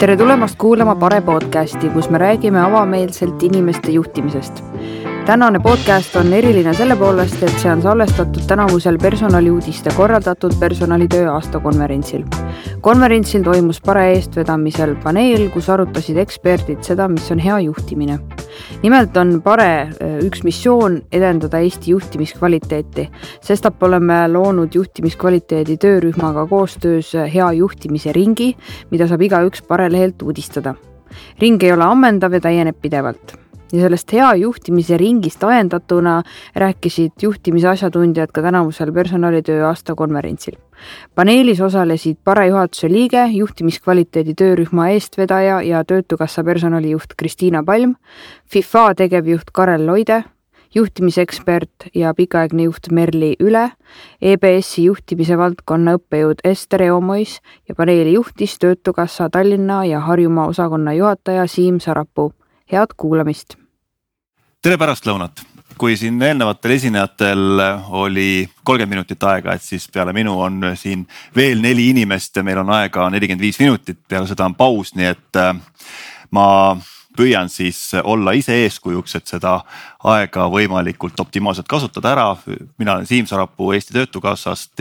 Tere tulemast kuulama Pare podcasti, kus me räägime avameelselt inimeste juhtimisest. Tänane podcast on eriline selle poolest, et see on salvestatud tänavusel personaliuudiste korraldatud personalitöö aastakonverentsil. Konverentsil toimus Pare eestvedamisel paneel, kus arutasid eksperdid seda, mis on hea juhtimine. Nimelt on Pare üks missioon edendada Eesti juhtimiskvaliteeti. Sestap oleme loonud juhtimiskvaliteedi töörühmaga koostöös hea juhtimise ringi, mida saab igaüks Pare lehelt uudistada. Ring ei ole ammendav ja täieneb pidevalt. Ja sellest hea juhtimise ringist ajendatuna rääkisid juhtimise asjatundjad ka tänavusel personalitöö aastakonverentsil. Paneelis osalesid Pare juhatuse liige, juhtimiskvaliteedi töörühma eestvedaja ja Töötukassa personalijuht Kristiina Palm, FIFA tegevjuht Karel Loide, juhtimisekspert ja pikaaegne juht Merli Üle, EBSi juhtimise valdkonna õppejõud Ester Eomois ja paneeli juhtis Töötukassa Tallinna ja Harjumaa osakonna juhataja Siim Sarapuu. Head kuulamist. Tere pärastlõunat. Kui siin eelnevatel esinejatel oli 30 minutit aega, et siis peale minu on siin veel 4 inimest ja meil on aega 45 minutit. Peale seda on paus, nii et ma püüan siis olla ise eeskujuks, et seda aega võimalikult optimaalselt kasutada ära. Mina olen Siim Sarapuu Eesti Töötukassast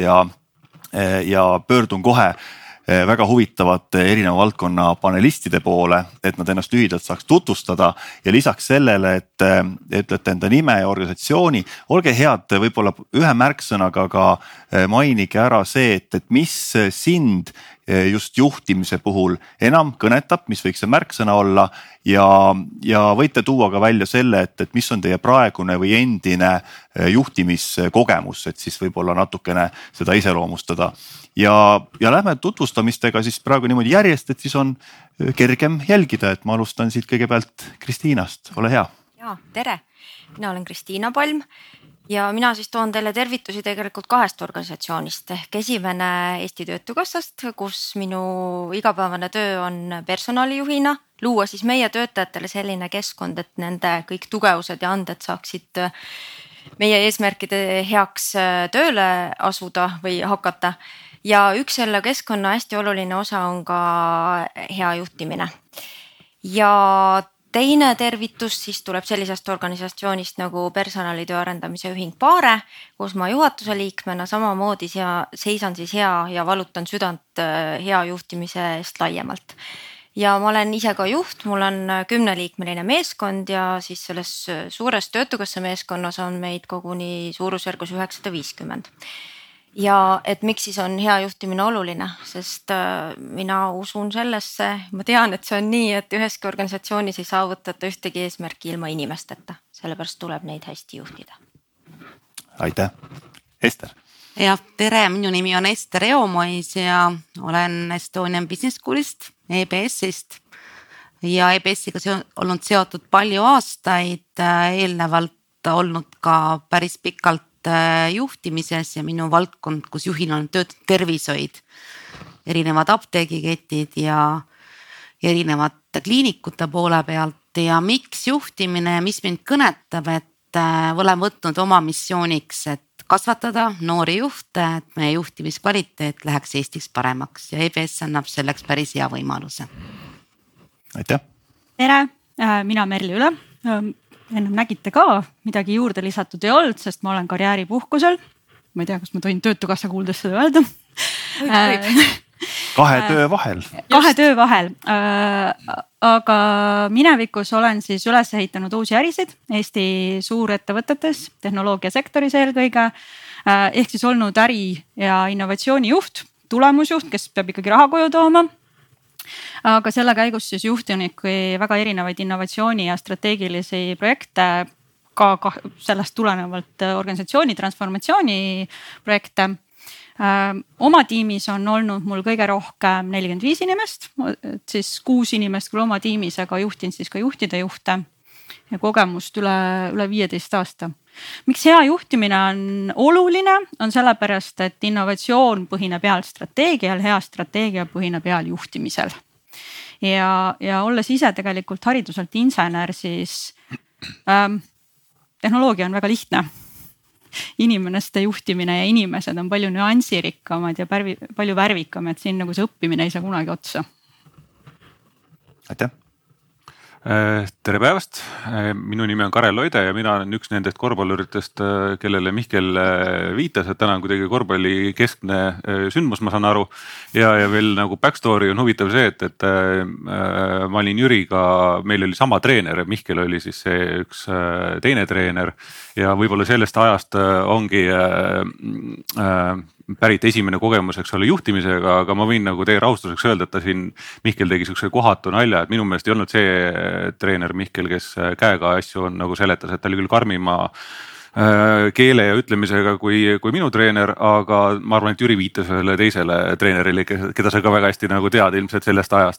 ja pöördun kohe väga huvitavate erineva valdkonna panelistide poole, et nad ennast lühidalt saaks tutvustada ja lisaks sellele, et ütlete enda nime ja organisatsiooni, olge head võib-olla ühe märksõnaga ka mainige ära see, et mis sind just juhtimise puhul enam kõnetab, mis võiks see märksõna olla ja võite tuua ka välja selle, et mis on teie praegune või endine juhtimiskogemus, et siis võib-olla natukene seda iseloomustada. Ja lähme tutvustamistega siis praegu niimoodi järjest, et siis on kergem jälgida, et ma alustan siit kõigepealt Kristiinast, ole hea. Ja, tere, mina olen Kristiina Palm ja mina siis toon teile tervitusi tegelikult 2 organisatsioonist ehk esimene Eesti Töötukassast, kus minu igapäevane töö on personalijuhina, luua siis meie töötajatele selline keskkond, et nende kõik tugevused ja anded saaksid meie eesmärkide heaks tööle asuda või hakata. Ja üks selle keskkonna hästi oluline osa on ka hea juhtimine. Ja teine tervitus siis tuleb sellisest organisatsioonist nagu personalitöö arendamise ühing Pare, kus ma juhatuse liikmena samamoodi seisan siis hea ja valutan südant hea juhtimise eest laiemalt. Ja ma olen ise ka juht, mul on 10-liikmeline meeskond ja siis selles suures Töötukassa meeskonnas on meid koguni suurusjärgus 950. Ja et miks siis on hea juhtimine oluline, sest mina usun sellesse, ma tean, et see on nii, et üheski organisatsioonis ei saavutata ühtegi eesmärki ilma inimesteta, sellepärast tuleb neid hästi juhtida. Aitäh. Ester. Ja, tere, minu nimi on Ester Eomois ja olen Estonian Business Schoolist, EBSist ja EBSiga olnud seotud palju aastaid, eelnevalt olnud ka päris pikalt juhtimises ja minu valdkond, kus juhina on töötanud tervishoid, erinevad apteegiketid ja erinevad kliinikute poole pealt ja miks juhtimine, mis mind kõnetab, et olen võtnud oma missiooniks, et kasvatada noori juhte, et meie juhtimiskvaliteet läheks Eestis paremaks ja EBS annab selleks päris hea võimaluse. Aitäh. Tere, mina Merli Üle. Ennem nägite ka, midagi juurde lisatud ei olnud, sest ma olen karjääripuhkusel. Ma ei tea, kas ma tohin Töötukassa kuuldes seda öelda. Kahe töö vahel. Kahe töö vahel. Aga minevikus olen siis üles ehitanud uusi ärisid Eesti suurettevõtetes, tehnoloogiasektoris eelkõige. Ehk siis olnud äri- ja innovatsioonijuht, tulemusjuht, kes peab ikkagi raha koju tooma. Aga selle käigus siis juhtinud väga erinevaid innovatsiooni ja strateegilisi projekte, ka sellest tulenevalt organisatsiooni transformatsiooni projekte. Oma tiimis on olnud mul kõige rohkem 45 inimest, siis 6 inimest küll oma tiimis, aga juhtin siis ka juhtide juhte ja kogemust üle 15 aasta. Miks hea juhtimine on oluline, on sellepärast, et innovatsioon põhineb heal strateegial, hea strateegia põhineb heal juhtimisel. Ja olles ise tegelikult hariduselt insener, siis tehnoloogia on väga lihtne. Inimeste juhtimine ja inimesed on palju nüansirikkamad ja palju värvikamad, siin nagu see õppimine ei saa kunagi otsa. aitäh. Tere päevast, minu nimi on Karel Loide ja mina olen üks nendest korvpalluritest, kellele Mihkel viitas, et täna on kuidagi korvpalli keskne sündmus, ma saan aru. Ja veel nagu backstory on huvitav see, et ma olin Jüriga, meil oli sama treener, Mihkel oli siis see üks teine treener ja võib-olla sellest ajast ongi pärit esimene kogemus, eks ole, juhtimisega, aga ma võin nagu teie rahustuseks öelda, et ta siin Mihkel tegi siukse kohatu nalja, et minu meelest ei olnud see treener Mihkel, kes käega asju on nagu seletas, et ta oli küll karmima keele ja ütlemisega kui minu treener, aga ma arvan, et Jüri viitas ühele teisele treenerile, keda sa ka väga hästi nagu tead ilmselt sellest ajast.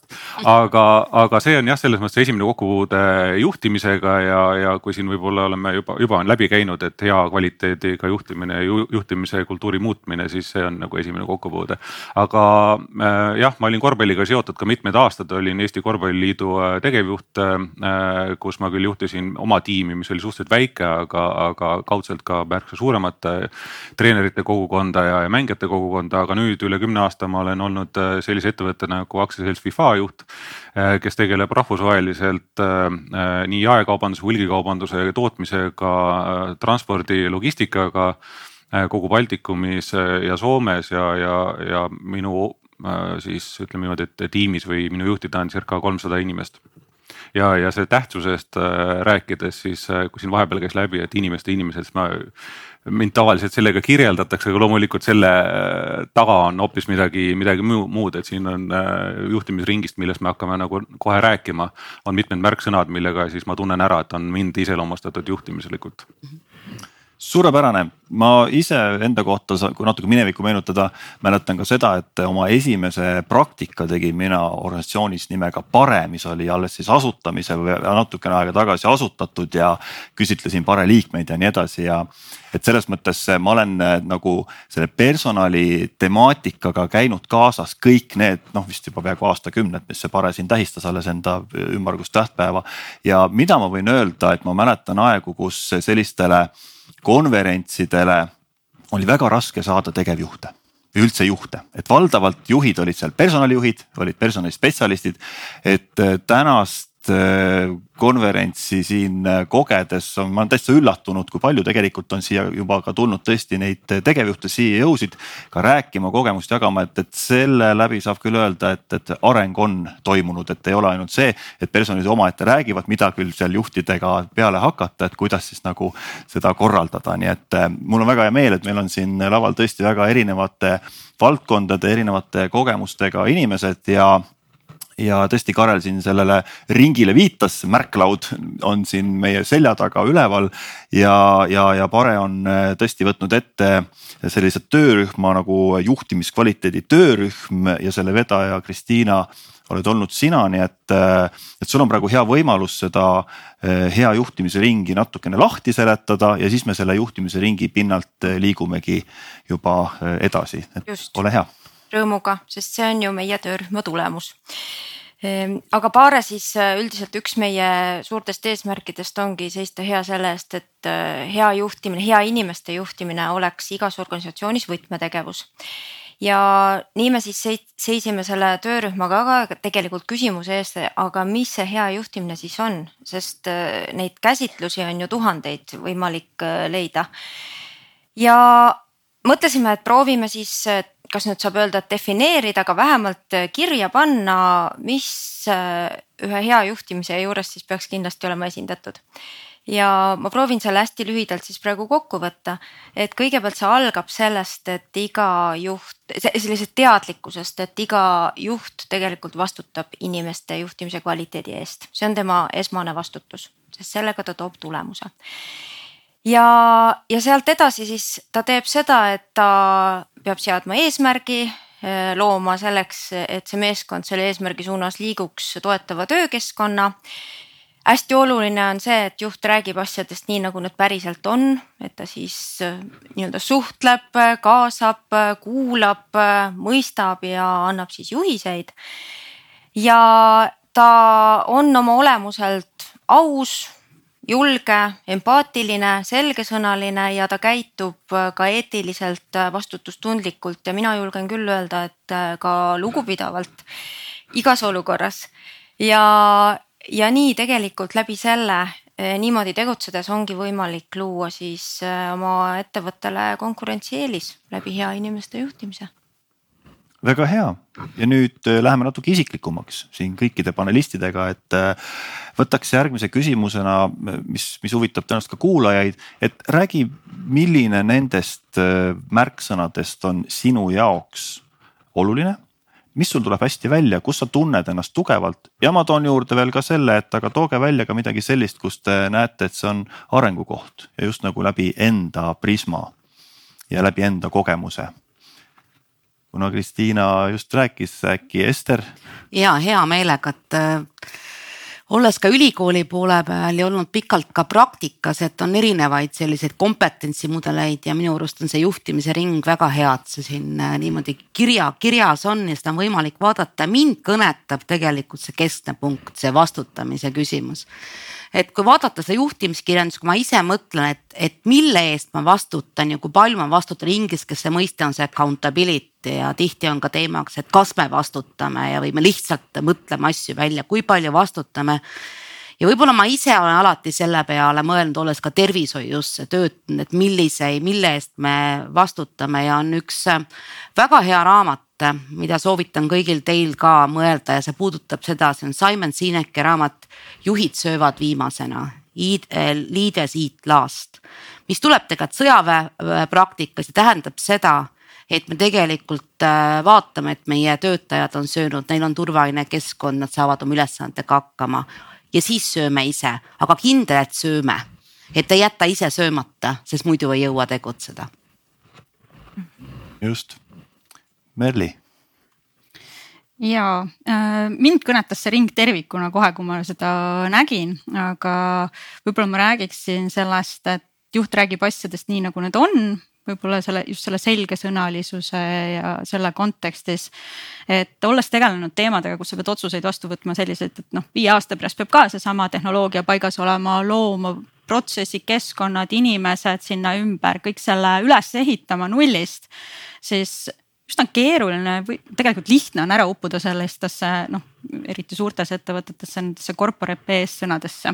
Aga see on jah, selles mõttes esimene kokkupuude juhtimisega ja kui siin võib-olla oleme juba on läbi käinud, et hea kvaliteediga juhtimine ja juhtimise kultuuri muutmine, siis see on nagu esimene kokkupuude. Aga jah, ma olin korvpalliga seotud ka mitmed aastad, olin Eesti Korvpalliliidu tegevjuht, kus ma küll juhtisin oma tiimi, mis oli suhteliselt väike, aga kaudselt ka märksa suuremat treenerite kogukonda ja mängijate kogukonda, aga nüüd üle 10 aasta ma olen olnud sellise ettevõtte nagu aktsiaselts FIFA juht, kes tegeleb rahvusvaheliselt nii jaekaubanduse, hulgikaubanduse, tootmisega, transpordi, logistikaga kogu Baltikumis ja Soomes ja minu siis ütleme niimoodi, et tiimis või minu juhtida on circa 300 inimest. Ja see tähtsusest rääkides siis, kui siin vahepeal käis läbi, et inimesed, mind tavaliselt sellega kirjeldatakse, aga loomulikult selle taga on hoopis midagi muud, et siin on juhtimisringist, millest me hakkame nagu kohe rääkima, on mitmed märksõnad, millega siis ma tunnen ära, et on mind iseloomustatud juhtimislikult. Suurepärane, ma ise enda kohta, kui natuke minevikku meenutada, mäletan ka seda, et oma esimese praktika tegin mina organisatsioonis nimega Pare, mis oli alles siis asutamise või natukene aega tagasi asutatud ja küsitlesin Pare liikmeid ja nii edasi ja et selles mõttes ma olen nagu selle personali temaatikaga käinud kaasas kõik need, vist juba peaaegu aastakümned, mis see Pare siin tähistas alles enda ümmargust tähtpäeva ja mida ma võin öelda, et ma mäletan aegu, kus sellistele konverentsidele oli väga raske saada tegevjuhte või üldse juhte, et valdavalt juhid olid seal personalijuhid, olid personalispetsialistid, et tänast konverentsi siin kogedes ma olen täitsa üllatunud, kui palju tegelikult on siia juba ka tulnud tõesti neid tegevjuhte CEO-sid ka rääkima, kogemust jagama, et selle läbi saab küll öelda, et areng on toimunud, et ei ole ainult see, et personalid omaette räägivad, mida küll seal juhtidega peale hakata, et kuidas siis nagu seda korraldada, nii et mul on väga hea meel, et meil on siin laval tõesti väga erinevate valdkondade, erinevate kogemustega inimesed ja tõesti Karel siin sellele ringile viitas, märklaud on siin meie selja taga üleval ja Pare on tõesti võtnud ette sellise töörühma nagu juhtimiskvaliteedi töörühm ja selle vedaja Kristiina oled olnud sina, nii et sul on praegu hea võimalus seda hea juhtimise ringi natukene lahti seletada ja siis me selle juhtimise ringi pinnalt liigumegi juba edasi, et just. Ole hea. Rõõmuga, sest see on ju meie töörühma tulemus. Aga Pare siis üldiselt üks meie suurtest eesmärkidest ongi seista hea selle eest, et hea juhtimine, hea inimeste juhtimine oleks igas organisatsioonis võtmetegevus. Ja nii me siis seisime selle töörühmaga ka tegelikult küsimuse eest, aga mis see hea juhtimine siis on, sest neid käsitlusi on ju tuhandeid võimalik leida. Ja mõtlesime, et proovime siis, kas nüüd saab öelda, et defineerida, aga vähemalt kirja panna, mis ühe hea juhtimise juures siis peaks kindlasti olema esindatud. Ja ma proovin selle hästi lühidalt siis praegu kokku võtta, et kõigepealt see algab sellest, et iga juht, sellisest teadlikkusest, et iga juht tegelikult vastutab inimeste juhtimise kvaliteedi eest. See on tema esmane vastutus, sest sellega ta toob tulemuse. Ja sealt edasi siis ta teeb seda, et ta peab seadma eesmärgi, looma selleks, et see meeskond selle eesmärgi suunas liiguks toetava töökeskkonna. Hästi oluline on see, et juht räägib asjadest nii, nagu need päriselt on, et ta siis nii-öelda suhtleb, kaasab, kuulab, mõistab ja annab siis juhiseid. Ja ta on oma olemuselt aus, julge, empaatiline, selgesõnaline ja ta käitub ka eetiliselt vastutustundlikult ja mina julgen küll öelda, et ka lugupidavalt igas olukorras. ja nii tegelikult läbi selle niimoodi tegutsedes ongi võimalik luua siis oma ettevõttele konkurentsieelis läbi hea inimeste juhtimise. Väga hea ja nüüd läheme natuke isiklikumaks siin kõikide panelistidega, et võtaks järgmise küsimusena, mis huvitab tõenäoliselt ka kuulajaid, et räägi, milline nendest märksõnadest on sinu jaoks oluline, mis sul tuleb hästi välja, kus sa tunned ennast tugevalt ja ma toon juurde veel ka selle, et aga tooge välja ka midagi sellist, kus te näete, et see on arengukoht ja just nagu läbi enda prisma ja läbi enda kogemuse. Kuna Kristiina just rääkis, äkki Ester? Ja hea meelega, et olles ka ülikooli poole peal ja olnud pikalt ka praktikas, et on erinevaid selliseid kompetentsimudeleid ja minu arust on see juhtimise ring väga hea, et see siin niimoodi kirjas on ja seda on võimalik vaadata. Mind kõnetab tegelikult see keskne punkt, see vastutamise küsimus. Et kui vaadata seda juhtimiskirjandust, kui ma ise mõtlen, et mille eest ma vastutan ja kui palju ma vastutan, inglise keeles see mõiste on see accountability ja tihti on ka teemaks, et kas me vastutame ja või me lihtsalt mõtleme asju välja, kui palju vastutame. Ja võib-olla ma ise olen alati selle peale mõelnud, olles ka tervishoiusse töötanud, et mille eest me vastutame ja on üks väga hea raamat, mida soovitan kõigil teil ka mõelda ja see puudutab seda, see on Simon Sineki raamat Juhid söövad viimasena, Leaders eat last, mis tuleb tegelikult sõjaväe praktikas ja tähendab seda, et me tegelikult vaatame, et meie töötajad on söönud, neil on turvaline keskkond, nad saavad oma ülesannetega hakkama ja siis sööme ise, aga kindel, et sööme, et ei jäta ise söömata, sest muidu ei jõua tegutseda. Just. Merli. Ja mind kõnetas see ring tervikuna kohe, kui ma seda nägin, aga võib-olla ma räägiksin sellest, et juht räägib asjadest nii, nagu need on, võib-olla just selle selgesõnalisuse ja selle kontekstis, et olles tegelenud teemadega, kus sa pead otsuseid vastu võtma selliseid, et 5 aasta pärast peab ka see sama tehnoloogia paigas olema, looma protsessi, keskkonnad, inimesed sinna ümber, kõik selle üles ehitama nullist, siis just on keeruline või tegelikult lihtne on ära uppuda sellistesse, eriti suurtes ettevõtetesse, nendesse corporate PS sõnadesse.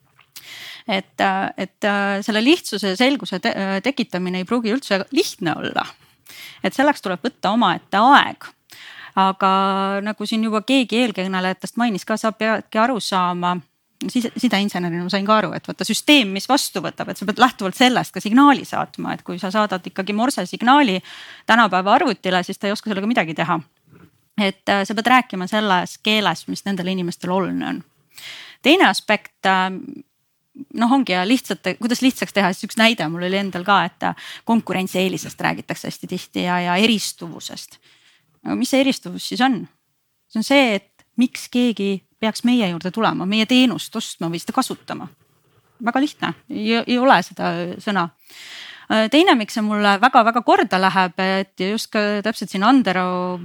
Et selle lihtsuse ja selguse tekitamine ei pruugi üldse lihtne olla. Et selleks tuleb võtta omaette aeg. Aga nagu siin juba keegi eelkõnelejatest mainis ka, sa peadki aru saama, sideinsenerina ma sain ka aru, et võtta süsteem, mis vastu võtab, et sa pead lähtuvalt sellest ka signaali saatma, et kui sa saadad ikkagi morse signaali tänapäeva arvutile, siis ta ei oska sellega midagi teha. Et sa pead rääkima selles keeles, mis nendel inimestel oluline on. Teine aspekt, ongi ja kuidas lihtsaks teha, siis üks näide mul oli endal ka, et konkurentsieelisest räägitakse hästi tihti ja eristuvusest. Mis see eristuvus siis on? See on see, et miks keegi peaks meie juurde tulema, meie teenust ostma või seda kasutama. Väga lihtne, ei ole seda sõna. Teine, miks see mulle väga-väga korda läheb, et just ka täpselt siin Andero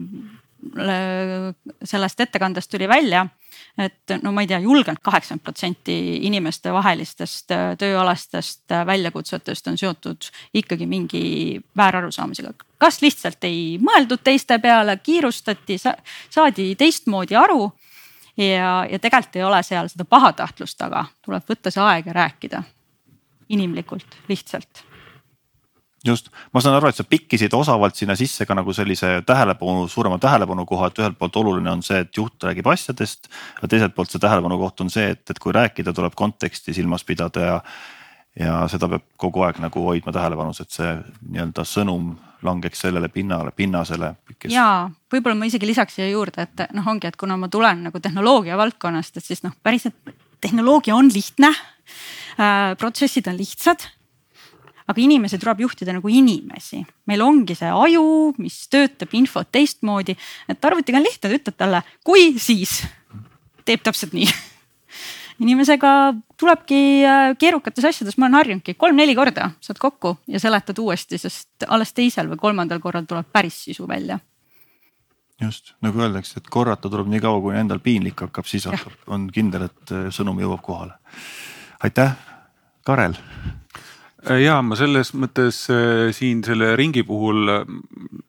sellest ettekandest tuli välja, et ma ei tea, julgelt 80% inimeste vahelistest tööalastest väljakutsetest on seotud ikkagi mingi väärarusaamisega. Kas lihtsalt ei mõeldud teiste peale, kiirustati, saadi teistmoodi aru ja tegelikult ei ole seal seda pahatahtlust taga, tuleb võtta see aeg ja rääkida inimlikult, lihtsalt. Just, ma saan aru, et sa pikkisid osavalt sinna sisse ka nagu sellise suurema tähelepanu koha, et ühelt poolt oluline on see, et juht räägib asjadest, ja teiselt poolt see tähelepanu koht on see, et kui rääkida, tuleb konteksti silmas pidada ja seda peab kogu aeg nagu hoidma tähelepanus, et see nii-öelda sõnum langeks sellele pinnasele. Jaa, võib-olla ma isegi lisaks siia juurde, et ongi, et kuna ma tulen nagu tehnoloogia valdkonnast, et siis päriselt tehnoloogia on lihtne, protsessid on lihtsad, aga inimesi tuleb juhtida nagu inimesi. Meil ongi see aju, mis töötab infot teistmoodi, et arvutiga on lihtne, ütled talle, kui siis teeb täpselt nii. Inimesega tulebki keerukates asjades, ma olen harjunudki 3-4 korda saad kokku ja seletad uuesti, sest alles teisel või 3. korral tuleb päris sisu välja. Just, nagu öeldakse, et korrata tuleb nii kaua, kui endal piinlik hakkab, siis on kindel, et sõnum jõuab kohale. Aitäh, Karel! Ja ma selles mõttes siin selle ringi puhul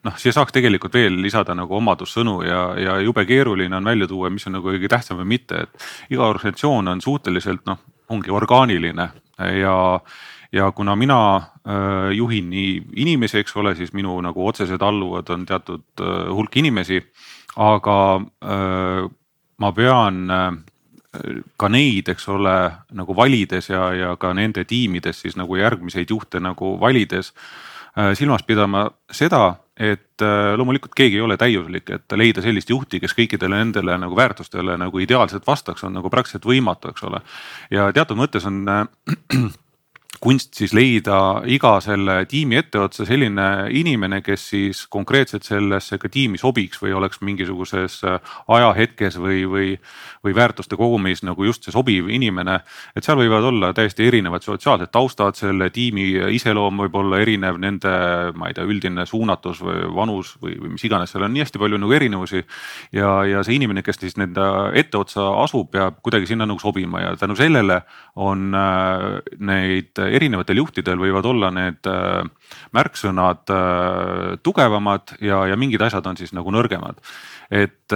noh, siia saaks tegelikult veel lisada nagu omadussõnu ja jube keeruline on välja tuua, mis on nagu kõige tähtsam või mitte, et iga organisatsioon on suhteliselt noh, ongi orgaaniline ja kuna mina juhin nii inimesi, eks ole, siis minu nagu otsesed alluvad on teatud hulk inimesi, aga ma pean ka neid, eks ole, nagu valides ja ka nende tiimides siis nagu järgmiseid juhte nagu valides silmas pidama seda, et loomulikult keegi ei ole täiuslik, et leida sellist juhti, kes kõikidele nendele nagu väärtustele nagu ideaalselt vastaks, on nagu praktiliselt võimatu, eks ole. Ja teatud mõttes on kunst siis leida iga selle tiimi etteotsa selline inimene, kes siis konkreetselt sellesse ka tiimi sobiks või oleks mingisuguses ajahetkes või väärtuste kogumis nagu just see sobiv inimene. Et seal võivad olla täiesti erinevad sotsiaalsed taustad, selle tiimi iseloom võib olla erinev, nende, ma ei tea, üldine suunatus või vanus või mis iganes, seal on nii hästi palju nagu erinevusi ja see inimene, kes siis nende etteotsa asub, peab kuidagi sinna nagu sobima ja tänu sellele on neid erinevatel juhtidel võivad olla need märksõnad tugevamad ja mingid asjad on siis nagu nõrgemad. Et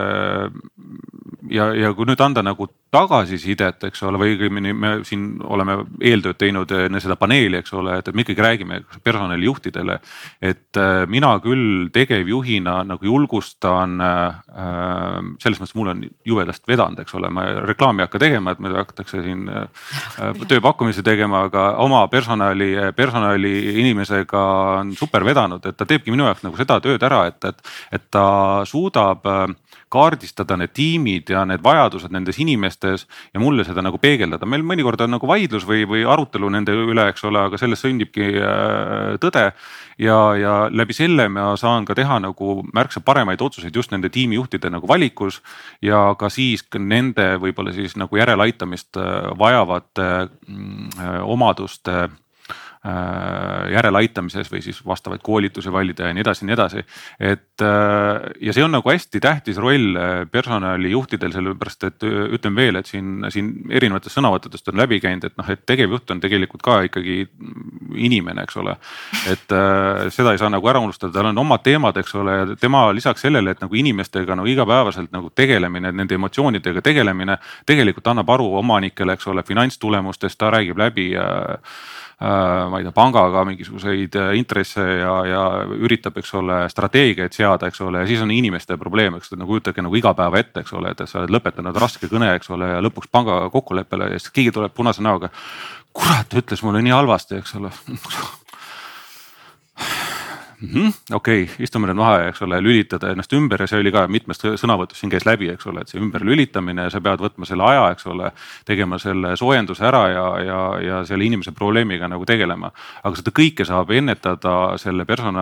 ja kui nüüd anda nagu tagasisidet, eks ole, või õigemini me siin oleme eeltööd teinud seda paneeli, eks ole, et me ikkagi räägime personalijuhtidele, et mina küll tegevjuhina nagu julgustan selles mõttes mul on juvedast vedanud, eks ole, ma reklaami ei hakka tegema, et meil hakatakse siin tööpakkumisi tegema, aga oma personali inimesega on super vedanud, et ta teebki minu jaoks nagu seda tööd ära, et ta suudab kaardistada need tiimid ja need vajadused nendes inimestes ja mulle seda nagu peegeldada. Meil mõnikord on nagu vaidlus või arutelu nende üle, eks ole, aga sellest sündibki tõde ja läbi selle ma saan ka teha nagu märksa paremaid otsuseid just nende tiimijuhtide nagu valikus ja ka siis nende võib-olla siis nagu järeleaitamist vajavate omaduste järeleaitamises või siis vastavaid koolitusi valida ja nii edasi. Et ja see on nagu hästi tähtis roll personalijuhtidel, sellepärast et ütlen veel, et siin erinevatest sõnavõttudest on läbi käinud, et noh, et tegevjuht on tegelikult ka ikkagi inimene, eks ole. Et seda ei saa nagu ära unustada, tal on omad teemad, eks ole, ja tema lisaks sellele, et nagu inimestega nagu igapäevaselt nagu tegelemine, nende emotsioonidega tegelemine tegelikult annab aru omanikele, eks ole, finantstulemustest, ta räägib läbi ma ei tea, pangaga mingisuguseid intresse ja üritab, eks ole, strateegiaid seada, eks ole, ja siis on inimeste probleem, eks nagu kujutage nagu iga päeva ette, eks ole, et sa oled lõpetanud raske kõne, eks ole, ja lõpuks pangaga kokkuleppele ja siis keegi tuleb punase näoga. Kurat, ütles mulle nii halvasti, eks ole. Okei, istume nüüd maha, eks ole, lülitada ennast ümber ja see oli ka mitmest sõnavõtus siin käis läbi, eks ole, et see ümber lülitamine ja sa pead võtma selle aja, eks ole, tegema selle soojenduse ära ja selle inimese probleemiga nagu tegelema. Aga seda kõike saab ennetada selle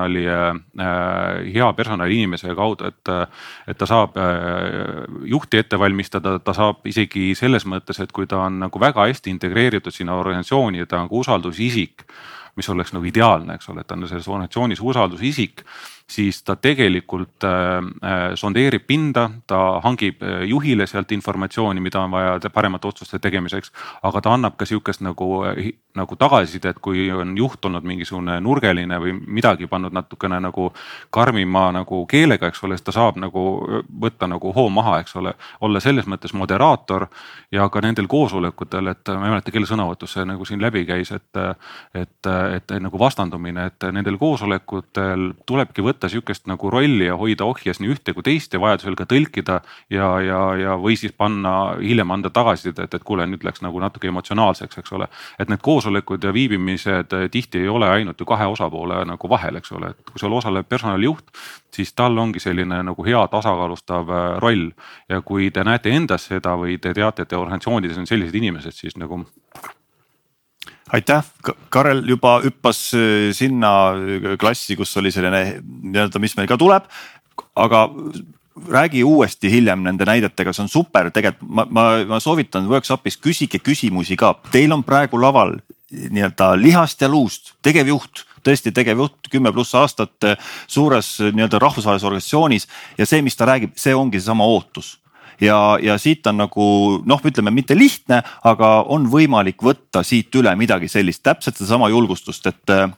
hea personali inimese kaudu, et ta saab juhti ette valmistada, ta saab isegi selles mõttes, et kui ta on nagu väga hästi integreeritud sinna organisatsiooni ja ta on ka usaldusisik, mis oleks nagu ideaalne, eks ole, et ta on selles organisatsioonis usaldusisik, siis ta tegelikult sondeerib pinda, ta hangib juhile sealt informatsiooni, mida on vaja paremate otsuste tegemiseks, aga ta annab ka sihukest nagu tagasisidet, kui on juht olnud mingisugune nurgeline või midagi pannud natukene nagu karmima nagu keelega, eks ole, siis ta saab nagu võtta nagu hoo maha, eks ole, olla selles mõttes moderaator ja ka nendel koosolekutel, et ma ei mäleta, kelle sõnavõtus see nagu siin läbi käis, et nagu vastandumine, et nendel koosolekutel tulebki võtta sihukest nagu rolli ja hoida ohjes nii ühte kui teist ja vajadusel ka tõlkida ja või siis panna hiljem anda tagasisidet, et kuule, nüüd läks nagu natuke emotsionaalseks, eks ole. Et need koosolekud ja viibimised tihti ei ole ainult ju kahe osapoole nagu vahel, eks ole, et kui seal osaleb personalijuht, siis tal ongi selline nagu hea tasakaalustav roll ja kui te näete endas seda või te teate, et organisatsioonides on sellised inimesed, siis nagu aitäh, Karel juba hüppas sinna klassi, kus oli selline nii-öelda, mis meil ka tuleb, aga räägi uuesti hiljem nende näidetega, see on super, tegelikult ma soovitan workshopis küsige küsimusi ka, teil on praegu laval nii-öelda lihast ja luust, tegevjuht, tõesti tegevjuht 10+ aastat suures nii-öelda rahvusvahelises organisatsioonis ja see, mis ta räägib, see ongi seesama ootus. Ja siit on nagu, noh, ütleme mitte lihtne, aga on võimalik võtta siit üle midagi sellist, täpselt seda sama julgustust,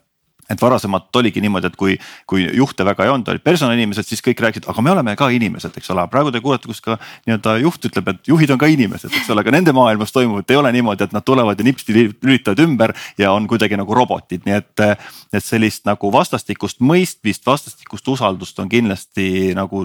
et varasemalt oligi niimoodi, et kui juhte väga ei olnud, olid personalinimesed, siis kõik rääkisid, aga me oleme ka inimesed, eks ole. Praegu te kuulete, kus ka nii-öelda juht ütleb, et juhid on ka inimesed, eks ole, aga nende maailmas toimub, et ei ole niimoodi, et nad tulevad ja nipsti lülitavad ümber ja on kuidagi nagu robotid. Nii et sellist nagu vastastikust mõistmist, vastastikust usaldust on kindlasti nagu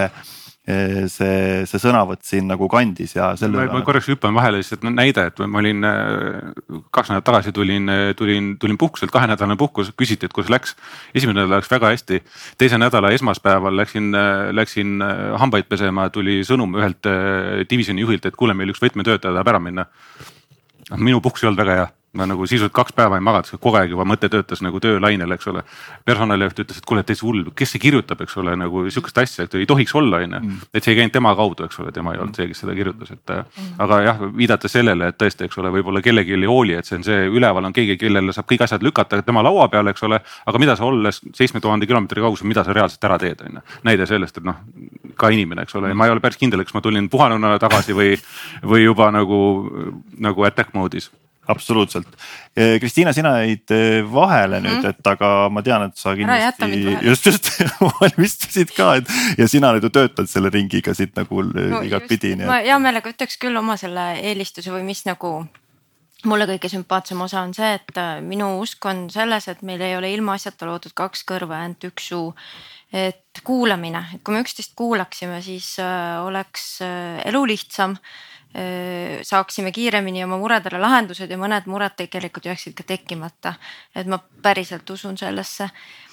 see sõnavõtt siin nagu kandis ja selle. Ma korraks hüppan vahele lihtsalt näide, et ma olin 2 nädalat tagasi tulin puhkuselt, 2-nädalane puhkus, küsiti, et kuidas läks. Esimene nädal läks väga hästi. Teise nädala esmaspäeval läksin hambaid pesema, tuli sõnum ühelt divisioni juhilt, et kuule, meil üks võtmetöötaja tahab ära minna. Minu puhkus ei olnud väga hea. Ma nagu sisuliselt 2 päeva ei maganud, kogu aeg juba mõte töötas nagu töölainel, eks ole. Personalijuht ütles, et kuule, täitsa hull, kes see kirjutab, eks ole, nagu sihukest asja, et ei tohiks olla, et see ei käinud tema kaudu, eks ole, tema ei olnud see, kes seda kirjutas, et aga jah, viidata sellele, et tõesti, eks ole, võib-olla kellegi ei hooli, et see on see üleval on keegi, kellele saab kõik asjad lükata tema laua peale, eks ole, aga mida sa olles 7000 kilomeetri kaugusel, mida sa reaalselt ära teed, näide sellest, et ka inimene, eks ole, ma ei ole päris kindel, kas ma tulin puhanuna tagasi või juba nagu attack mode'is. Absoluutselt. Kristiina, sina jäid vahele nüüd, et aga ma tean, et sa kindlasti just valmistasid ka, et ja sina nüüd töötad selle ringiga siit nagu igat pidi. Ma hea meelega ütleks küll oma selle eelistuse või mis nagu mulle kõige sümpaatsem osa on see, et minu usk on selles, et meil ei ole ilma asjata loodud 2 kõrva, ainult 1 suu. Et kuulamine, et kui me üksteist kuulaksime, siis oleks elu lihtsam. Saaksime kiiremini oma muredele lahendused ja mõned mured tegelikult jääksid ka tekkimata. Et ma päriselt usun sellesse.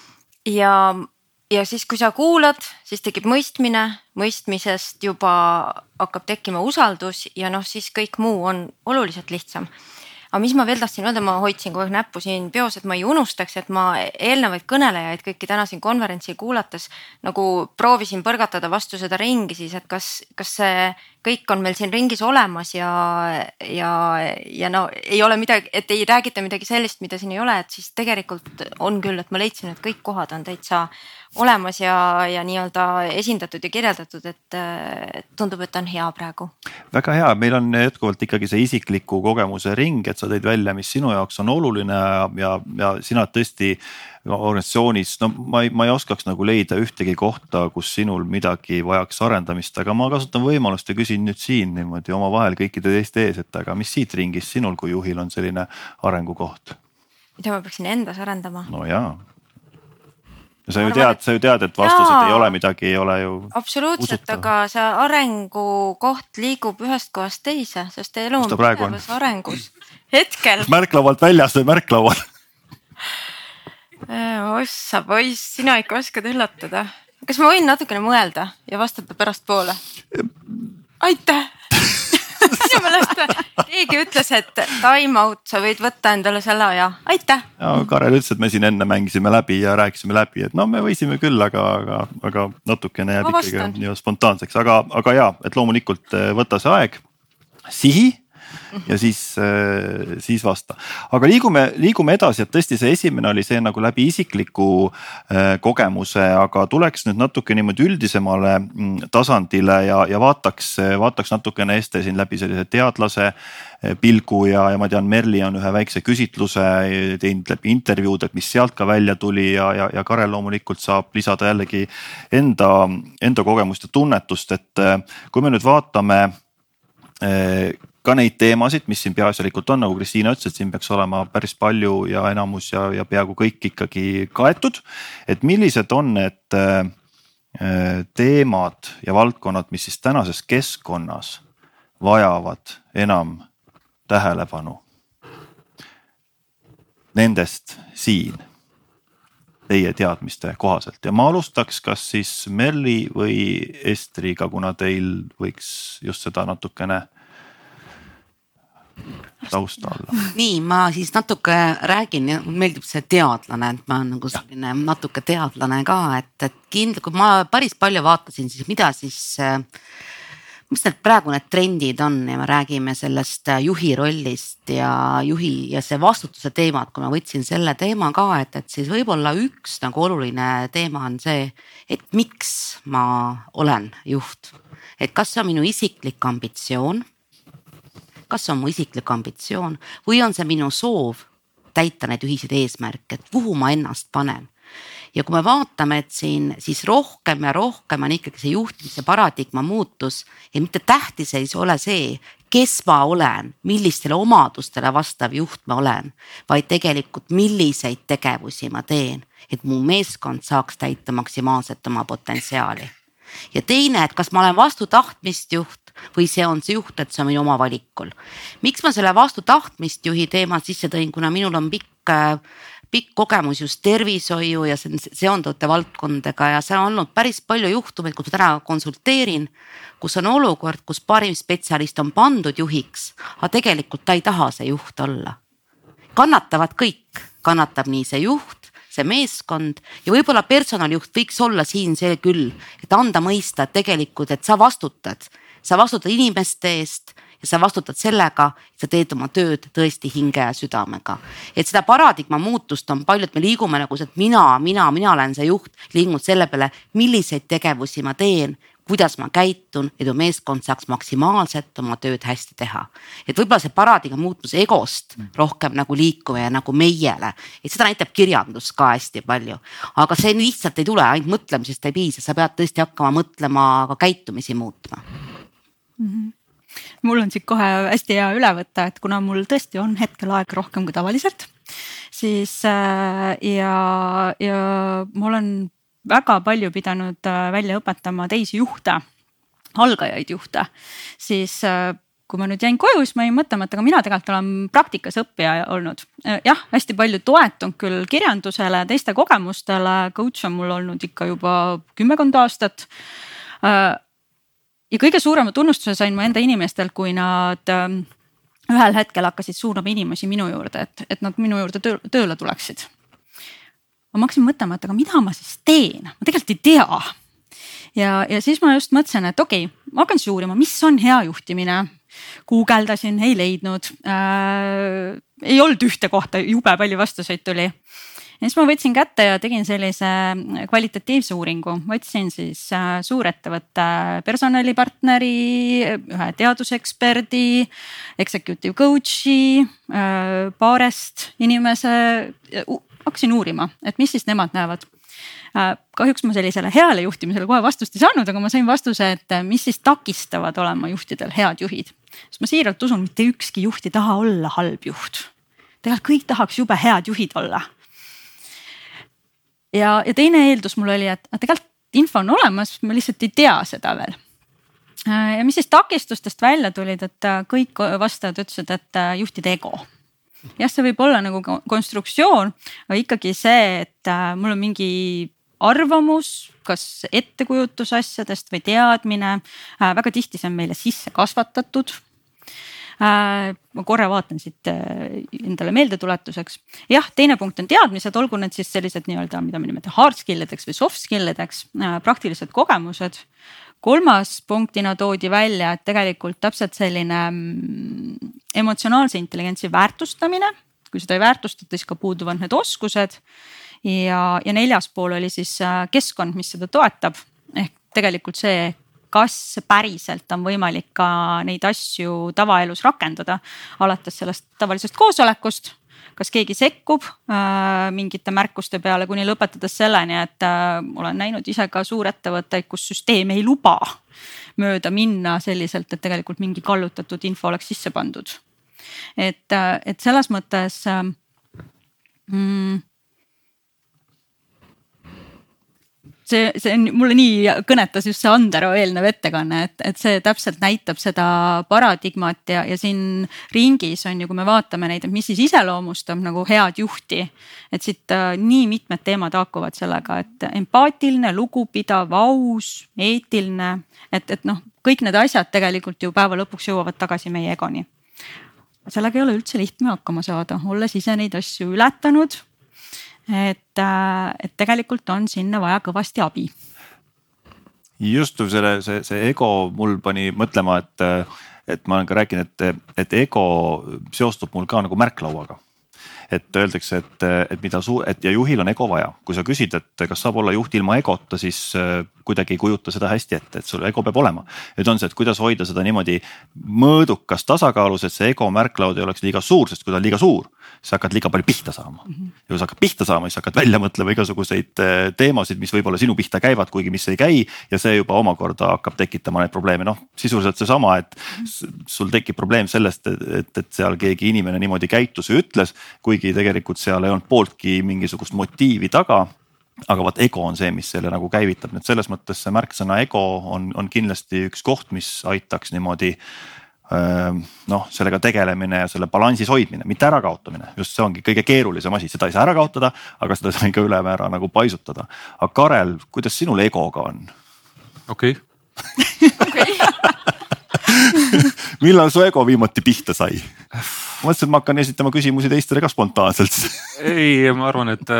Ja siis kui sa kuulad, siis tekib mõistmine, mõistmisest juba hakkab tekkima usaldus ja siis kõik muu on oluliselt lihtsam. Aga mis ma veel tahtsin öelda, ma hoidsin kogu aeg näppu siin peos, et ma ei unustaks, et ma eelnevaid kõnelejaid kõiki täna siin konverentsi kuulates nagu proovisin põrgatada vastu seda ringi siis, et kas see kõik on meil siin ringis olemas ja ei ole midagi, et ei räägita midagi sellist, mida siin ei ole, et siis tegelikult on küll, et ma leidsin, et kõik kohad on täitsa olemas ja nii-öelda esindatud ja kirjeldatud, et tundub, et on hea praegu. Väga hea, meil on jätkuvalt ikkagi see isikliku kogemuse ring, et sa tõid välja, mis sinu jaoks on oluline ja sina tõesti organisatsioonis, ma ei oskaks nagu leida ühtegi kohta, kus sinul midagi vajaks arendamist, aga ma kasutan võimalust ja küsin nüüd siin niimoodi oma vahel kõikide teiste ees, et aga mis siit ringis sinul kui juhil on selline arengukoht? Mida ma peaksin endas arendama? No jaa. Sa ju tead, et vastused ei ole midagi, ei ole ju absoluutselt, usutav. Aga see arengukoht liigub ühest kohast teise, sest elu on päevas arengus. Hetkel. Märklaualt väljas või märklaual? Ossa poiss, sina ikka oskad üllatada. Kas ma võin natukene mõelda ja vastata pärast poole? Aitäh! Minu meelest keegi ütles, et time out, sa võid võtta endale selle aja. Aitäh! Ja, Karel ütles, et me siin enne mängisime läbi ja rääkisime läbi, et me võisime küll, aga natukene jääb ikkagi nii spontaanseks. Aga jaa, et loomulikult võta see aeg, sihi ja siis vasta. Aga liigume edasi, et tõesti see esimene oli see nagu läbi isikliku kogemuse, aga tuleks nüüd natuke niimoodi üldisemale tasandile ja vaataks natukene Este siin läbi sellise teadlase pilgu ja ma tean, Merli on ühe väikse küsitluse teinud läbi intervjuud, et mis sealt ka välja tuli ja Karel loomulikult saab lisada jällegi enda kogemust ja tunnetust, et kui me nüüd vaatame ka neid teemasid, mis siin peaasjalikult on, nagu Kristiina ütles, et siin peaks olema päris palju ja enamus ja peaaegu kõik ikkagi kaetud. Et millised on need teemad ja valdkonnad, mis siis tänases keskkonnas vajavad enam tähelepanu? Nendest siin teie teadmiste kohaselt ja ma alustaks kas siis Merli või Estriga, kuna teil võiks just seda natukene tausta olla. Nii, ma siis natuke räägin ja meeldib see teadlane, et ma olen nagu selline natuke teadlane ka, et kindlasti, kui ma päris palju vaatasin, siis mis need praegu need trendid on ja me räägime sellest juhi rollist ja see vastutuse teemad, kui ma võtsin selle teema ka, et siis võib-olla üks nagu oluline teema on see, et miks ma olen juht, et kas see on minu isiklik ambitsioon, kas on mu isiklik ambitsioon või on see minu soov täita neid ühiseid eesmärke, et kuhu ma ennast panen. Ja kui me vaatame, et siin siis rohkem ja rohkem on ikkagi see juhtimise paradigma muutus ja mitte tähtis ei ole see, kes ma olen, millistele omadustele vastav juht ma olen, vaid tegelikult milliseid tegevusi ma teen, et mu meeskond saaks täita maksimaalselt oma potentsiaali. Ja teine, et kas ma olen vastu tahtmist juht või see on see juht, et see on minu oma valikul. Miks ma selle vastu tahtmist juhi teema sisse tõin, kuna minul on pikk kogemus just tervishoiu ja seonduvate valdkondadega ja see on olnud päris palju juhtumeid, kus ma täna konsulteerin, kus on olukord, kus parim spetsialist on pandud juhiks, aga tegelikult ta ei taha see juht olla. Kannatavad kõik, kannatab nii see juht, see meeskond ja võib-olla personalijuht võiks olla siin see küll, et anda mõista, et tegelikult, et sa vastutad inimeste eest ja sa vastutad sellega, et sa teed oma tööd tõesti hinge ja südamega. Et seda paradigma muutust on palju, et me liigume nagu see, et mina olen see juht, liigunud selle peale, milliseid tegevusi ma teen, kuidas ma käitun, et meeskond saaks maksimaalselt oma tööd hästi teha. Et võib-olla see paradigma muutus egost rohkem nagu liikuva ja nagu meiele, et seda näitab kirjandus ka hästi palju. Aga see lihtsalt ei tule, ainult mõtlemisest ei piisa, sa pead tõesti hakkama mõtlema ka käitumisi muutma. Mul on siit kohe hästi hea üle võtta, et kuna mul tõesti on hetkel aeg rohkem kui tavaliselt, siis ja ma olen väga palju pidanud välja õpetama teisi juhte, algajaid juhte, siis kui ma nüüd jäin koju, siis ma jäin mõtlema, et aga mina tegelikult olen praktikas õppija olnud. Jah, hästi palju toetun küll kirjandusele, teiste kogemustele, coach on mul olnud ikka juba 10 aastat. Ja kõige suurema tunnustuse sain ma enda inimestelt, kui nad ühel hetkel hakkasid suunama inimesi minu juurde, et nad minu juurde tööle tuleksid. Ma hakkasin mõtlema, et aga mida ma siis teen? Ma tegelikult ei tea. Ja siis ma just mõtlesin, et okei, ma hakkan siis uurima, mis on hea juhtimine. Guugeldasin, ei leidnud. Ei olnud ühte kohta, jube palju vastuseid tuli. Ja siis ma võtsin kätte ja tegin sellise kvalitatiivse uuringu. Võtsin siis suurettevõtte personalipartneri, ühe teaduseksperdi, executive coach'i, paarest inimese. Hakkasin uurima, et mis siis nemad näevad. Kahjuks ma sellisele heale juhtimisele kohe vastust ei saanud, aga ma sain vastuse, et mis siis takistavad olema juhtidel head juhid. Sest ma siiralt usun, mitte ükski juht ei taha olla halb juht. Tegelikult kõik tahaks jube head juhid olla. Ja teine eeldus mul oli, et tegelikult info on olemas, ma lihtsalt ei tea seda veel. Ja mis siis takistustest välja tulid, et kõik vastajad ütlesid, et juhtide ego. Jah, see võib olla nagu konstruktsioon, aga ikkagi see, et mul on mingi arvamus, kas ettekujutus asjadest või teadmine, väga tihti see on meile sisse kasvatatud. Ma korra vaatan siit endale meeldetuletuseks. Jah, teine punkt on teadmised, olgu need siis sellised nii-öelda, mida me nimetame hard skill'ideks või soft skill'ideks, praktilised kogemused. Kolmas punktina toodi välja, et tegelikult täpselt selline emotsionaalse intelligentsi väärtustamine, kui seda ei väärtustata, siis ka puuduvad need oskused. Ja neljas pool oli siis keskkond, mis seda toetab. Ehk tegelikult see, kas päriselt on võimalik ka neid asju tavaelus rakendada, alates sellest tavalisest koosolekust, kas keegi sekkub mingite märkuste peale, kuni lõpetades selleni, et olen näinud ise ka suurettevõtteid, kus süsteem ei luba mööda minna selliselt, et tegelikult mingi kallutatud info oleks sisse pandud. Et selles mõttes see mulle nii kõnetas just see Andero eelnev ettekanne, et see täpselt näitab seda paradigmat ja siin ringis on ju, kui me vaatame neid, et mis siis iseloomustab nagu head juhti, et siit nii mitmed teemad haakuvad sellega, et empaatiline, lugupidav, aus, eetiline, et kõik need asjad tegelikult ju päeva lõpuks jõuavad tagasi meie egoni. Sellega ei ole üldse lihtne hakkama saada, olles ise neid asju ületanud. Et tegelikult on sinna vaja kõvasti abi. Just see ego mul pani mõtlema, et ma olen ka rääkinud, et ego seostub mul ka nagu märklauaga. Et öeldakse, et ja juhil on ego vaja. Kui sa küsid, et kas saab olla juht ilma egota, siis kuidagi ei kujuta seda hästi ette, et sul ego peab olema. Et on see, et kuidas hoida seda niimoodi mõõdukas tasakaalus, et see ego märklaud ei oleks liiga suur, sest kui ta on liiga suur, sa hakkad liiga palju pihta saama. Ja kui sa hakkad pihta saama, siis hakkad välja mõtlema igasuguseid teemasid, mis võib-olla sinu pihta käivad, kuigi mis ei käi ja see juba omakorda hakkab tekitama neid probleeme. Noh, sisuliselt seesama, et sul tekib probleem sellest, et seal keegi inimene niimoodi käitus ja ütles, kuigi tegelikult seal ei olnud pooltki mingisugust motiivi taga. Aga vaat ego on see, mis selle nagu käivitab. Nüüd selles mõttes see märksõna ego on kindlasti üks koht, mis aitaks niimoodi sellega tegelemine ja selle balansis hoidmine, mitte ära kaotamine. Just see ongi kõige keerulisem asi, seda ei saa ära kaotada, aga seda sai ka ülemäära nagu paisutada. Aga Karel, kuidas sinul egoga on? Okei. Millal su ego viimati pihta sai? Mõtlesin, et ma hakkan esitama küsimusi teistele ka spontaanselt. Ei, ma arvan, et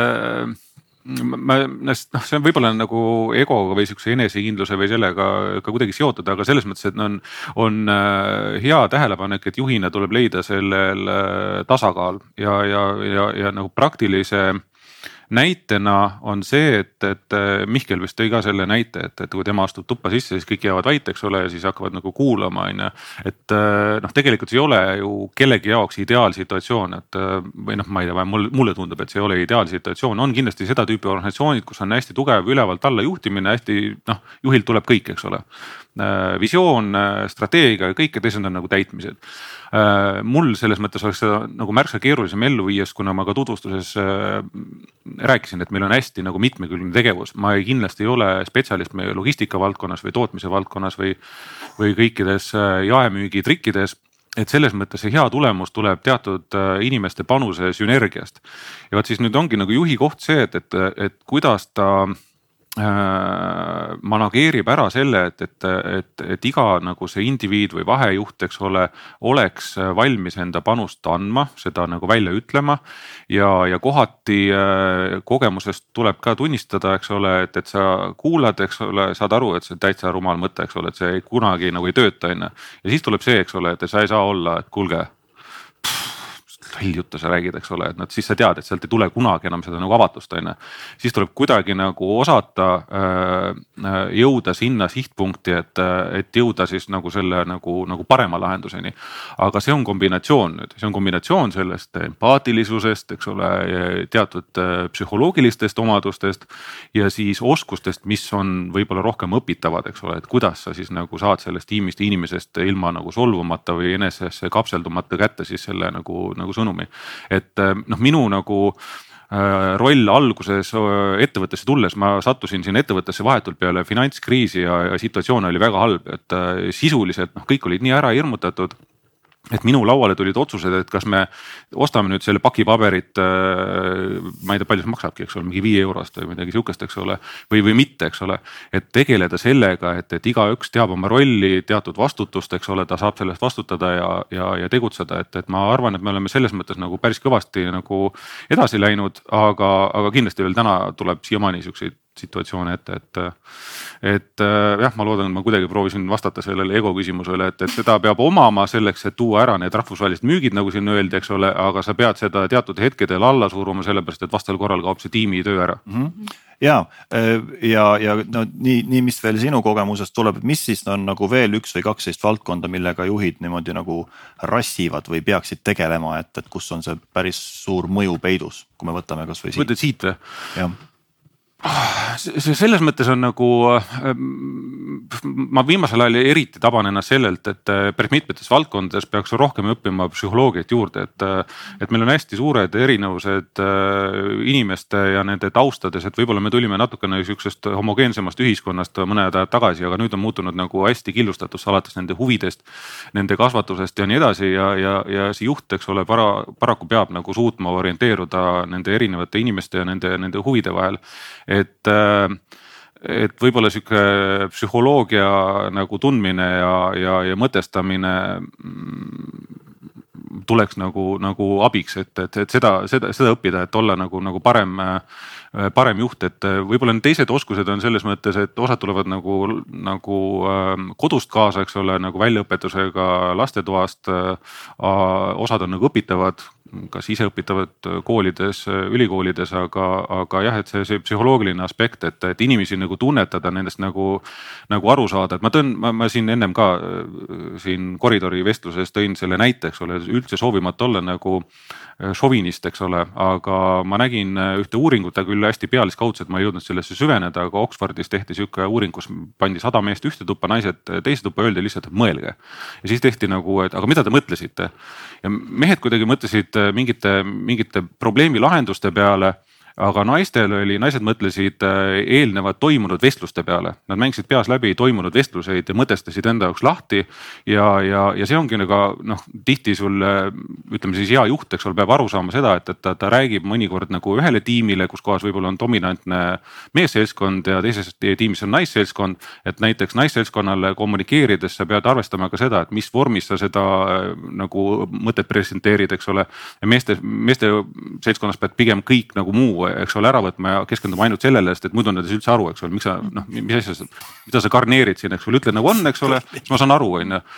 see on võib-olla nagu egoga või siukse enesekindluse või sellega ka kuidagi seotud, aga selles mõttes, et on hea tähelepanek, et juhina tuleb leida sellel tasakaal ja nagu praktilise näitena on see, et Mihkel vist tõi ka selle näite, et kui tema astub tuppa sisse, siis kõik jäävad vait, eks ole, ja siis hakkavad nagu kuulama, et tegelikult see ei ole ju kellegi jaoks ideaalsituatsioon, et või ma ei tea, mulle tundub, et see ei ole ideaalsituatsioon, on kindlasti seda tüüpi organisatsioonid, kus on hästi tugev ülevalt alla juhtimine, hästi juhilt tuleb kõik, eks ole. Visioon, strateegia ja kõik ja teised on nagu täitmised. Mul selles mõttes oleks seda nagu märksa keerulisem ellu viies, kuna ma ka tutvustuses rääkisin, et meil on hästi nagu mitmekülgne tegevus. Ma kindlasti ei ole spetsialist meie logistika valdkonnas või tootmise valdkonnas või kõikides jaemüügi trikkides. Et selles mõttes see hea tulemus tuleb teatud inimeste panuse sünergiast. Ja vaat siis nüüd ongi nagu juhi koht see, et kuidas ta manageerib ära selle, et iga nagu see indiviid või vahejuht, eks ole, oleks valmis enda panust andma, seda nagu välja ütlema ja kohati kogemusest tuleb ka tunnistada, eks ole, et sa kuulad, eks ole, saad aru, et see on täitsa rumal mõte, eks ole, et see kunagi nagu ei tööta enne. Ja siis tuleb see, eks ole, et sa ei saa olla, et kuulge, juttu sa räägid, eks ole, et siis sa tead, et sealt ei tule kunagi enam seda nagu avatust, siis tuleb kuidagi nagu osata jõuda sinna sihtpunkti, et jõuda siis nagu selle nagu parema lahenduseni. Aga see on kombinatsioon nüüd, see on kombinatsioon sellest empaatilisusest, eks ole, teatud psühholoogilistest omadustest ja siis oskustest, mis on võib-olla rohkem õpitavad, eks ole, et kuidas sa siis nagu saad sellest tiimist inimesest ilma nagu solvumata või enesesse kapseldumata kätte siis selle nagu sõnumi. Et minu nagu roll alguses ettevõttesse tulles, ma sattusin siin ettevõttesse vahetult peale finantskriisi ja situatsioon oli väga halb, et sisuliselt kõik olid nii ära hirmutatud. Et minu lauale tulid otsused, et kas me ostame nüüd selle paki paberit, ma ei tea, palju see maksabki, eks ole, mingi 5 eurost või midagi sihukest, eks ole, või mitte, eks ole. Et tegeleda sellega, et igaüks teab oma rolli, teatud vastutust, eks ole, ta saab sellest vastutada ja tegutseda, et ma arvan, et me oleme selles mõttes nagu päris kõvasti nagu edasi läinud, aga kindlasti veel täna tuleb siiamaani siukseid situatsioone ette, et jah, ma loodan, et ma kuidagi proovisin vastata sellele ego küsimusele, et seda peab omama selleks, et tuua ära need rahvusvahelised müügid, nagu siin öeldi, eks ole, aga sa pead seda teatud hetkedel alla suruma, sellepärast, et vastal korral kaob see tiimi töö ära. Ja no, nii mis veel sinu kogemusest tuleb, et mis siis on nagu veel 1 või 2 valdkonda, millega juhid niimoodi nagu rassivad või peaksid tegelema, et kus on see päris suur mõju peidus, kui me võtame kas või siit. Võtad siit või? Jah. Selles mõttes on nagu, ma viimasel ajal eriti taban ennast sellelt, et päris mitmetes valdkondades peaks rohkem õppima psühholoogiat juurde, et meil on hästi suured erinevused inimeste ja nende taustades, et võib-olla me tulime natukene siuksest homogeensemast ühiskonnast mõned ajad tagasi, aga nüüd on muutunud nagu hästi killustatus alates nende huvidest, nende kasvatusest ja nii edasi ja see juht, eks ole, paraku peab nagu suutma orienteeruda nende erinevate inimeste ja nende huvide vahel. Et võib-olla siuke psühholoogia nagu tundmine ja mõtestamine tuleks nagu abiks, et seda õppida, et olla nagu parem juht, et võib-olla need teised oskused on selles mõttes, et osad tulevad nagu kodust kaasa, eks ole, nagu väljaõpetusega lastetoast, osad on nagu õpitavad, kas iseõpitavad koolides, ülikoolides, aga jah, et see psühholoogiline aspekt, et inimesi nagu tunnetada, nendest nagu aru saada, et ma siin ennem ka siin koridori vestluses tõin selle näite, eks ole, üldse soovimata olla nagu šovinist, eks ole, aga ma nägin ühte uuringut, küll hästi pealiskaudselt, ma ei jõudnud sellesse süveneda, aga Oxfordis tehti sihuke uuring, kus pandi 100 meest ühte tuppa, naised teise tuppa, öeldi lihtsalt, et mõelge. Ja siis tehti nagu, et aga mida te mõtlesite? Ja mehed kuidagi mõtlesid mingite probleemi lahenduste peale, aga naised mõtlesid eelnevad toimunud vestluste peale. Nad mängisid peas läbi toimunud vestluseid ja mõtestasid enda jaoks lahti ja see ongi nagu tihti sul, ütleme siis hea juht, eks ole, peab aru saama seda, et ta räägib mõnikord nagu ühele tiimile, kus kohas võib-olla on dominantne meesseltskond ja teises tiimis on naisseltskond, et näiteks naisseltskonnale kommunikeerides sa pead arvestama ka seda, et mis vormis sa seda nagu mõtet presenteerid, eks ole, ja meeste seltskonnas pead pigem kõik nagu muu, eks ole, ära võtma ja keskenduma ainult sellele, et muidu nad ei saa üldse aru, eks ole, miks sa, mis asja, mida sa garneerid siin, eks ole, ütled nagu on, eks ole, siis ma saan aru, on ju.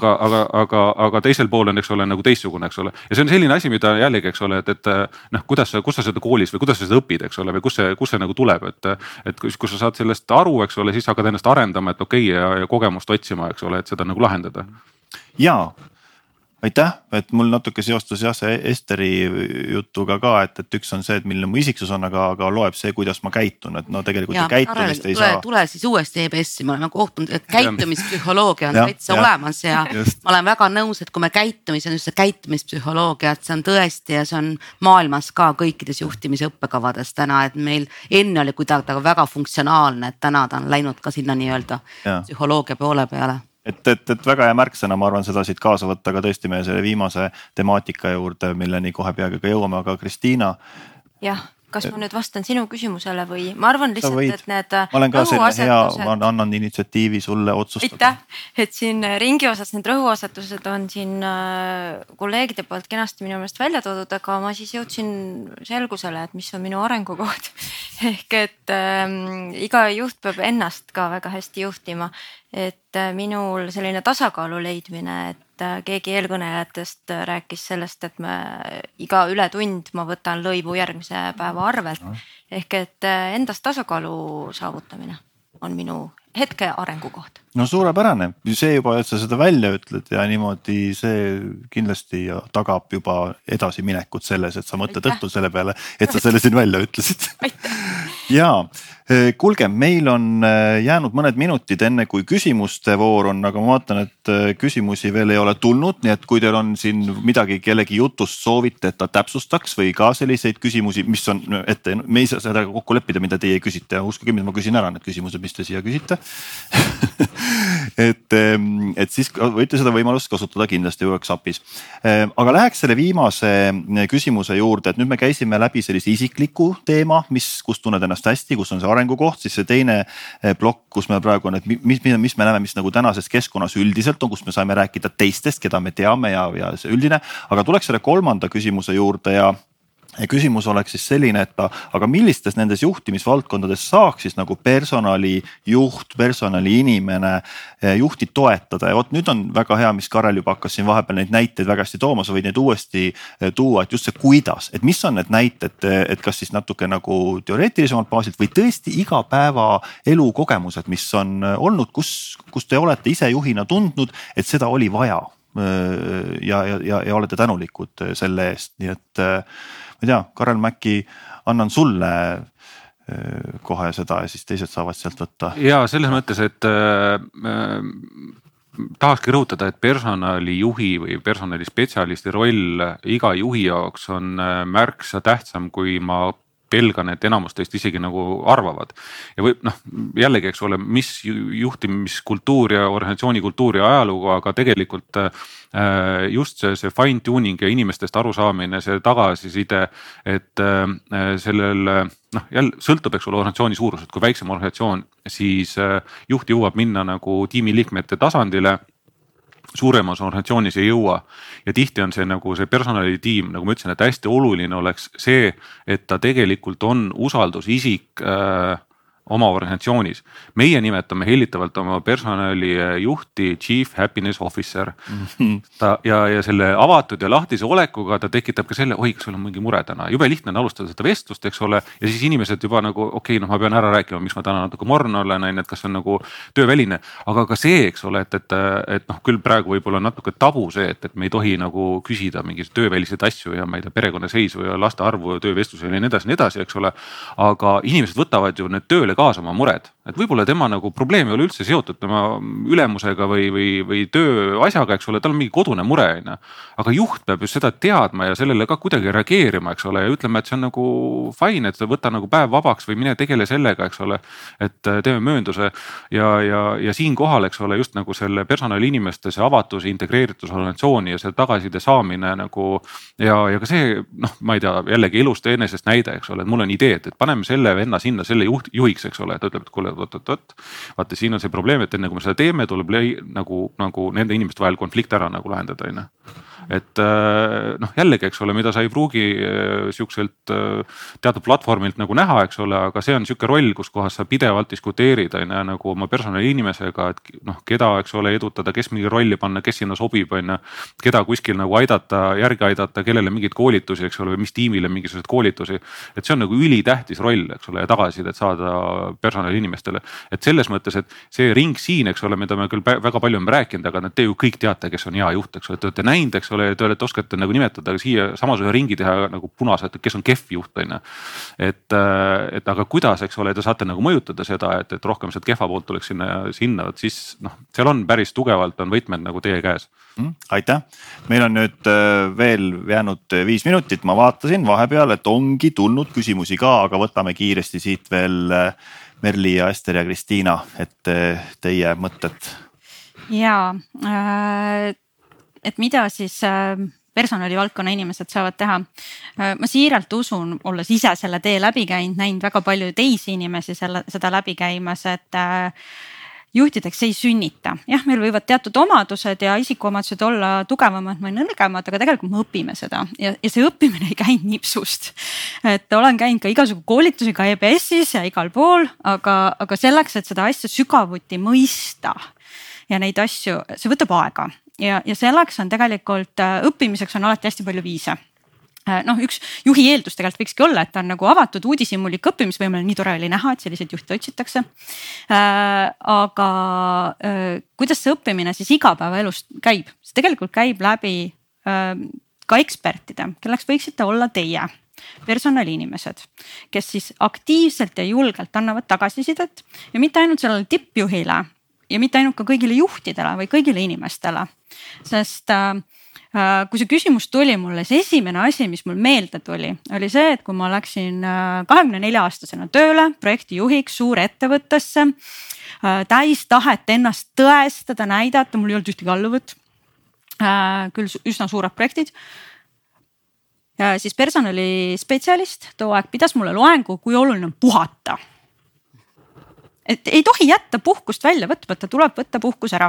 Aga teisel pool on, eks ole, nagu teistsugune, eks ole. Ja see on selline asi, mida jällegi, eks ole, et kus sa seda koolis või kuidas sa seda õpid, eks ole, või kus see nagu tuleb, et kus sa saad sellest aru, eks ole, siis hakkad ennast arendama, et okei, ja kogemust otsima, eks ole, et seda nagu lahendada. Jaa. Aitäh, et mul natuke seostus jah see Esteri jutuga ka, et üks on see, et milline mu isiksus on, aga loeb see, kuidas ma käitun, et tegelikult ja, käitumist ei saa. Tule siis uuesti EBS-i, me oleme kohtunud, et käitumispsühholoogia on täitsa olemas ja just. Ma olen väga nõus, et kui me käitumis on just see käitumispsühholoogia, et see on tõesti ja see on maailmas ka kõikides juhtimise õppekavades täna, et meil enne oli kuidagi väga funktsionaalne, et täna ta on läinud ka sinna nii-öelda psühholoogia poole peale. Et väga hea märksõna, ma arvan seda siit kaasa võtta, aga tõesti meie selle viimase temaatika juurde, milleni kohe peagi ka jõuame, aga Kristiina. Jah, kas ma nüüd vastan sinu küsimusele või ma arvan lihtsalt, et need ma olen ka selline hea, ma annan initsiatiivi sulle otsustada. Aitäh, et siin ringi osas need rõhuasetused on siin kolleegide poolt kenasti minu meelest välja toodud, aga ma siis jõudsin selgusele, et mis on minu arengukoht. Ehk et iga juht peab ennast ka väga hästi juhtima. Et minul selline tasakaalu leidmine, et keegi eelkõnelejatest rääkis sellest, et iga ületund ma võtan lõivu järgmise päeva arvelt. Ehk et endast tasakaalu saavutamine on minu hetke arengukoht. No suurepärane, see juba, et sa seda välja ütled ja niimoodi see kindlasti tagab juba edasiminekut selles, et sa mõtled õhtul selle peale, et sa selle siin välja ütlesid. Jaa, kuulge, meil on jäänud mõned minutid enne kui küsimuste voor on, aga ma vaatan, et küsimusi veel ei ole tulnud, nii et kui teil on siin midagi kellegi jutust soovite, et ta täpsustaks või ka selliseid küsimusi, mis on ette, me ei saa seda kokku leppida, mida teie küsite ja uskuge, mida ma küsin ära need küsimused, mis te siia küsite. et siis võite seda võimalust kasutada kindlasti workshopis. Aga läheks selle viimase küsimuse juurde, et nüüd me käisime läbi sellise isikliku teema, kus tunned ennast hästi, kus on see arengukoht, siis see teine plokk, kus me praegu on, et mis me näeme, mis nagu tänases keskkonnas üldiselt on, kus me saime rääkida teistest, keda me teame ja see üldine, aga tuleks selle kolmanda küsimuse juurde ja küsimus oleks siis selline, et aga millistes nendes juhtimisvaldkondades saaks siis nagu personalijuht, personaliinimene juhti toetada ja nüüd on väga hea, mis Karel juba hakkas siin vahepeal neid näiteid väga hästi tooma, sa võid neid uuesti tuua, et just see kuidas, et mis on need näited, et kas siis natuke nagu teoreetilisemalt baasilt või tõesti igapäeva elukogemused, mis on olnud, kus te olete ise juhina tundnud, et seda oli vaja ja olete tänulikud selle eest, nii et ma ei tea, Karel Mäkki, annan sulle kohe seda ja siis teised saavad sealt võtta. Ja selles mõttes, et tahakski rõhutada, et personalijuhi või personalispetsialisti roll iga juhi jaoks on märksa tähtsam, kui ma pelgan, et enamus teist isegi nagu arvavad. Ja jällegi, eks ole, mis juhtimiskultuur ja organisatsiooni kultuur ja ajalugu, aga tegelikult just see fine tuning ja inimestest arusaamine, see tagasiside, et sellel jälle sõltub, eks ole, organisatsiooni suuruselt, kui väiksem organisatsioon, siis juht jõuab minna nagu tiimiliikmete tasandile, suuremas organisatsioonis ei jõua ja tihti on see nagu see personalitiim, nagu ma ütlesin, et hästi oluline oleks see, et ta tegelikult on usaldusisik oma organisatsioonis. meie nimetame hellitavalt oma personalijuhti Chief Happiness Officer. ja selle avatud ja lahtise olekuga ta tekitab ka selle, oi, kas sul on mingi mure täna. Jube lihtne on alustada seda vestlust, eks ole, ja siis inimesed juba nagu okei, ma pean ära rääkima, miks ma täna natuke morn olen, et kas on nagu tööväline, aga ka see, eks ole, et küll praegu võib-olla on natuke tabu see, et me ei tohi nagu küsida mingeid tööväliseid asju ja ma ei tea, perekonnaseisu ja laste arvu ja töövestluse ja nii edasi, eks ole. Aga inimesed võtavad ju need tööle kaasa oma mured, et võib-olla tema nagu probleem ei ole üldse seotud tema ülemusega või tööasjaga, eks ole, tal on mingi kodune mure, aga juht peab just seda teadma ja sellele ka kuidagi reageerima, eks ole, ja ütleme, et see on nagu fine, et võta nagu päev vabaks või mine tegele sellega, eks ole, et teeme möönduse ja siinkohal, eks ole, just nagu selle personaliinimeste see avatus, integreeritus organisatsiooni ja selle tagasiside saamine nagu ja ka see, ma ei tea, jällegi elust enesest näide, eks ole, et mul on idee, et paneme selle venna sinna selle juhiks, eks ole, et ütleb, et kuule, vaata, siin on see probleem, et enne kui me seda teeme, tuleb nagu nende inimeste vahel konflikt ära nagu lahendada, on ju. Et jällegi, eks ole, mida sa ei pruugi siukselt teatud platvormilt nagu näha, eks ole, aga see on siuke roll, kus kohas sa pidevalt diskuteerid nagu oma personali inimesega, et keda, eks ole, edutada, kes mingi rolli panna, kes sinna sobib, on ju, keda kuskil nagu järgi aidata, kellele mingeid koolitusi, eks ole, või mis tiimile mingisuguseid koolitusi. Et see on nagu ülitähtis roll, eks ole, ja tagasisidet saada personali inimestele. Et selles mõttes, et see ring siin, eks ole, mida me küll väga palju on rääkinud, aga te ju kõik teate, kes on hea juht, eks ole, te olete näinud, eks ole, te olete oskate nagu nimetada siia samasuguse ringi teha nagu punaselt, kes on kehv juht, on ju. Et aga kuidas, eks ole, te saate nagu mõjutada seda, et rohkem sealt kehva poolt tuleks sinna, siis seal on päris tugevalt on võtmed nagu teie käes. Aitäh, meil on nüüd veel jäänud 5 minutit, ma vaatasin vahepeal, et ongi tulnud küsimusi ka, aga võtame kiiresti siit veel Merli ja Ester ja Kristiina, et teie mõtted. Jaa, et mida siis personalivaldkonna inimesed saavad teha. Ma siiralt usun, olles ise selle tee läbi käinud, näinud väga palju teisi inimesi seda läbi käimas, et juhtideks ei sünnita. Jah, meil võivad teatud omadused ja isikuomadused olla tugevamad või nõrgemad, aga tegelikult me õpime seda ja see õppimine ei käinud nipsust. Et olen käinud ka igasugu koolitusi ka EBS-is ja igal pool, aga selleks, et seda asja sügavuti mõista ja neid asju, see võtab aega ja selleks on tegelikult õppimiseks on alati hästi palju viise. Üks juhi eeldus tegelikult võikski olla, et ta on nagu avatud uudishimulik õppimisvõimeline, nii tore oli näha, et selliseid juhte otsitakse. Aga kuidas see õppimine siis igapäevaelus käib? See tegelikult käib läbi ka ekspertide, kelleks võiksite olla teie personaliinimesed, kes siis aktiivselt ja julgelt annavad tagasisidet ja mitte ainult sellele tippjuhile ja mitte ainult ka kõigile juhtidele või kõigile inimestele, sest kui see küsimus tuli mulle, see esimene asi, mis mul meelde tuli, oli see, et kui ma läksin 24-aastasena tööle projektijuhiks suure ettevõttesse, täis tahet ennast tõestada, näidata, mul ei olnud ühtegi alluvat, küll üsna suured projektid. Ja siis personalispetsialist too aeg pidas mulle loengu, kui oluline on puhata. Et ei tohi jätta puhkust välja võtmata, tuleb võtta puhkus ära.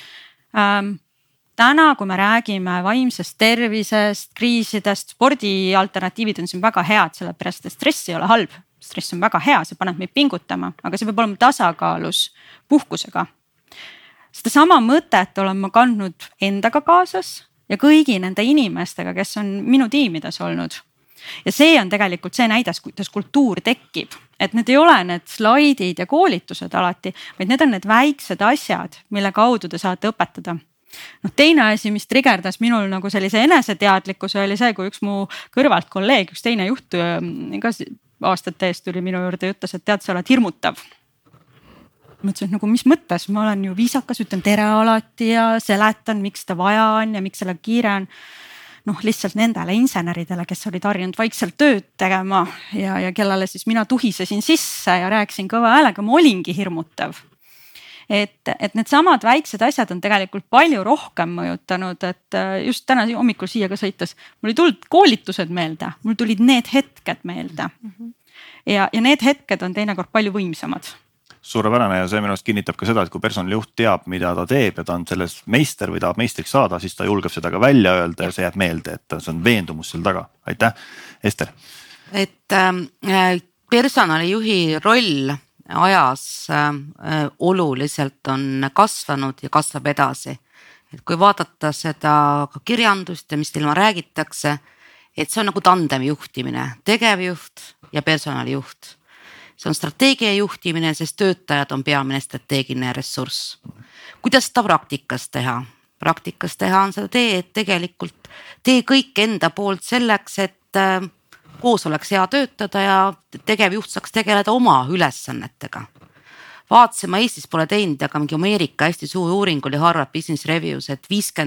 Täna, kui me räägime vaimsest tervisest, kriisidest, spordi alternatiivid on siin väga head, sellepärast et stress ei ole halb. Stress on väga hea, see paneb meid pingutama, aga see peab olema tasakaalus puhkusega. Seda sama mõtet olen ma kandnud endaga kaasas ja kõigi nende inimestega, kes on minu tiimides olnud. Ja see on tegelikult see näidas, kuidas kultuur tekib, et need ei ole need slaidid ja koolitused alati, vaid need on need väiksed asjad, mille kaudu te saate õpetada. Teine asi, mis trigerdas minul nagu sellise eneseteadlikkuse oli see, kui üks mu kõrvalt kolleeg, üks teine juht ka aastate eest tuli minu juurde ja ütles, et tead, sa oled hirmutav. Mõtlesin, et nagu mis mõttes, ma olen ju viisakas, ütlen tere alati ja seletan, miks ta vaja on ja miks selle kiire on. Lihtsalt nendele inseneridele, kes olid harjunud vaikselt tööd tegema ja kellele siis mina tuhisesin sisse ja rääkisin kõva häälega, ma olingi hirmutav. Et need samad väiksed asjad on tegelikult palju rohkem mõjutanud, et just täna hommikul siia ka sõites, mul ei tulnud koolitused meelde, mul tulid need hetked meelde. Ja need hetked on teinekord palju võimsamad. Suurepärane ja see minu arust kinnitab ka seda, et kui personalijuht teab, mida ta teeb ja ta on selles meister või tahab meistriks saada, siis ta julgeb seda ka välja öelda ja see jääb meelde, et see on veendumus seal taga. Aitäh, Ester. Et personalijuhi roll ajas oluliselt on kasvanud ja kasvab edasi. Et kui vaadata seda ka kirjandust ja mis teil räägitakse, et see on nagu tandem juhtimine, tegevjuht ja personalijuht. See on strateegia juhtimine, sest töötajad on peamine strateegiline ressurss. Kuidas seda praktikas teha? Praktikas teha on seda et tegelikult tee kõik enda poolt selleks, et koos oleks hea töötada ja tegevjuht saaks tegeleda oma ülesannetega. Vaatasime, Eestis pole teinud, aga mingi Ameerika hästi suur uuring oli Harvard Business Reviews, et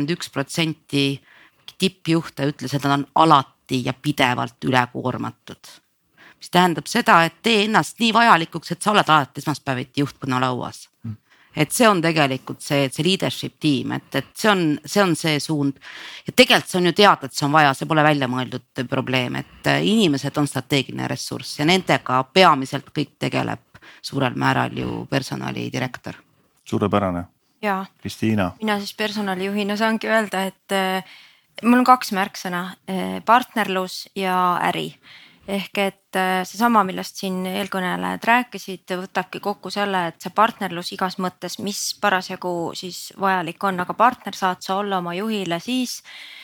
51% tippjuhte ütles, et nad on alati ja pidevalt ülekoormatud. Mis tähendab seda, et tee ennast nii vajalikuks, et sa oled alati esmaspäeviti juhtkonna lauas. Et see on tegelikult see leadership tiim, et see on see suund. Ja tegelikult see on ju teada, et see on vaja, see pole välja mõeldud probleem, et inimesed on strateegiline ressurss ja nendega peamiselt kõik tegeleb suurel määral ju personalidirektor. Suurepärane. Jaa. Kristiina. Mina siis personalijuhina saangi öelda, et mul on 2 märksõna, partnerlus ja äri. Ehk et seesama, millest siin eelkõnelejad rääkisid, võtabki kokku selle, et see partnerlus igas mõttes, mis parasjagu siis vajalik on, aga partner saad sa olla oma juhile siis,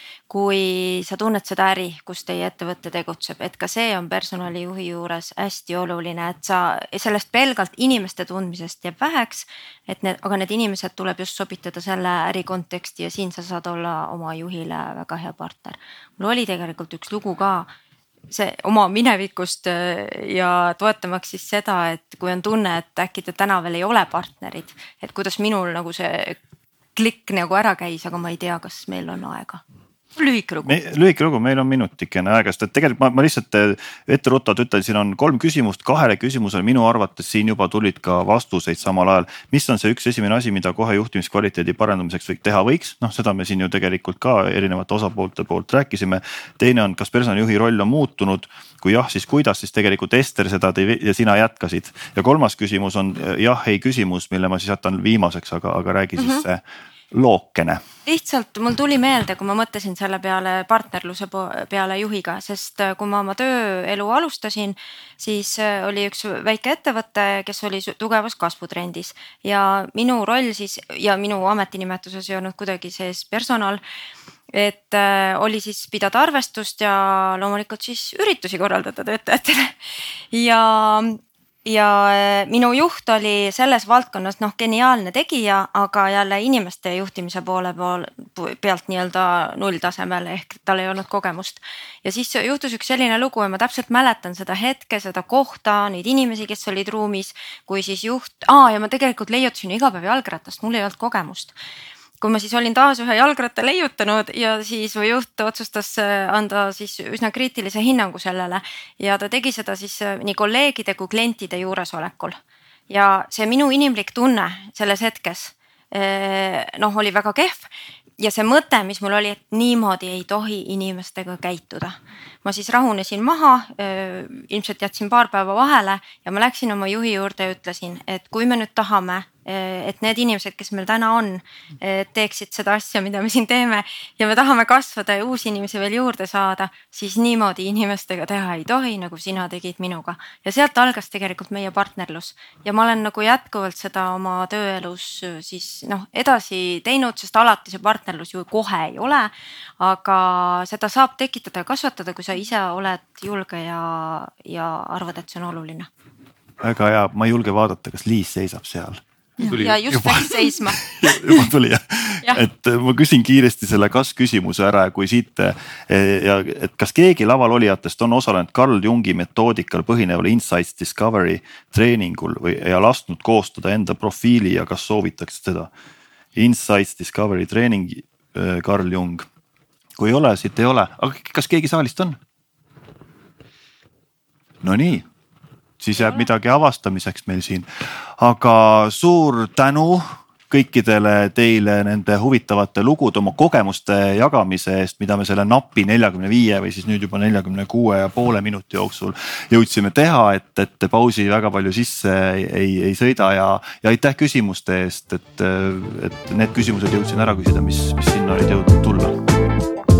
kui sa tunned seda äri, kus teie ettevõtte tegutseb, et ka see on personalijuhi juures hästi oluline, et sa sellest pelgalt inimeste tundmisest jääb väheks, aga need inimesed tuleb just sobitada selle äri konteksti ja siin sa saad olla oma juhile väga hea partner. Mul oli tegelikult üks lugu ka see oma minevikust ja toetamaks siis seda, et kui on tunne, et äkki te täna veel ei ole partnerid, et kuidas minul nagu see klikk nagu ära käis, aga ma ei tea, kas meil on aega. Lühike lugu, meil on minutikene aegast, et tegelikult ma lihtsalt etteruttavalt ütlen, siin on 3 küsimust, 2 küsimusele minu arvates siin juba tulid ka vastuseid samal ajal. Mis on see üks esimene asi, mida kohe juhtimiskvaliteedi parandamiseks teha võiks? Seda me siin ju tegelikult ka erinevate osapoolte poolt rääkisime. Teine on, kas personalijuhi roll on muutunud? Kui jah, siis kuidas, siis tegelikult Ester seda ja sina jätkasid. Ja 3. küsimus on jah-ei küsimus, mille ma siis jätan viimaseks, aga räägi siis see lookene. Lihtsalt mul tuli meelde, kui ma mõtlesin selle peale partnerluse peale juhiga, sest kui ma oma tööelu alustasin, siis oli üks väike ettevõte, kes oli tugevas kasvutrendis ja minu roll siis ja minu ametinimetuses ei olnud kuidagi sees personal, et oli siis pidada arvestust ja loomulikult siis üritusi korraldada töötajatele ja minu juht oli selles valdkonnas geniaalne tegija, aga jälle inimeste juhtimise poole pealt nii-öelda nulltasemel ehk tal ei olnud kogemust. Ja siis juhtus üks selline lugu ja ma täpselt mäletan seda hetke, seda kohta, neid inimesi, kes olid ruumis, kui siis juht, ja ma tegelikult leiutasin iga päev jalgratast, mul ei olnud kogemust. Kui ma siis olin taas ühe jalgratta leiutanud ja siis juht otsustas anda siis üsna kriitilise hinnangu sellele ja ta tegi seda siis nii kolleegide kui klientide juuresolekul. Ja see minu inimlik tunne selles hetkes oli väga kehv ja see mõte, mis mul oli, et niimoodi ei tohi inimestega käituda. Ma siis rahunesin maha, ilmselt jätsin paar päeva vahele ja ma läksin oma juhi juurde ja ütlesin, et kui me nüüd tahame, et need inimesed, kes meil täna on, teeksid seda asja, mida me siin teeme ja me tahame kasvada ja uusi inimesi veel juurde saada, siis niimoodi inimestega teha ei tohi, nagu sina tegid minuga. Ja sealt algas tegelikult meie partnerlus ja ma olen nagu jätkuvalt seda oma tööelus siis edasi teinud, sest alati see partnerlus ju kohe ei ole, aga seda saab tekitada ja kasvatada, kui sa ise oled julge ja arvad, et see on oluline. Väga hea, ma ei julge vaadata, kas Liis seisab seal. Ja just läks seisma. Juba tuli jah. Et ma küsin kiiresti selle kas-küsimuse ära, kui siit, et kas keegi laval olijatest on osalenud Carl Jungi metoodikal põhineval Insights Discovery treeningul ja lasknud koostada enda profiili ja kas soovitakse seda? Insights Discovery treening, Carl Jung. Kui ei ole, siit ei ole. Aga kas keegi saalist on? No nii. Siis jääb midagi avastamiseks meil siin. Aga suur tänu kõikidele teile nende huvitavate lugude, oma kogemuste jagamise eest, mida me selle napi 45 või siis nüüd juba 46,5 minuti jooksul jõudsime teha, et pausi väga palju sisse ei sõida ja aitäh küsimuste eest, et need küsimused jõudsin ära küsida, mis sinna olid jõudnud tulla.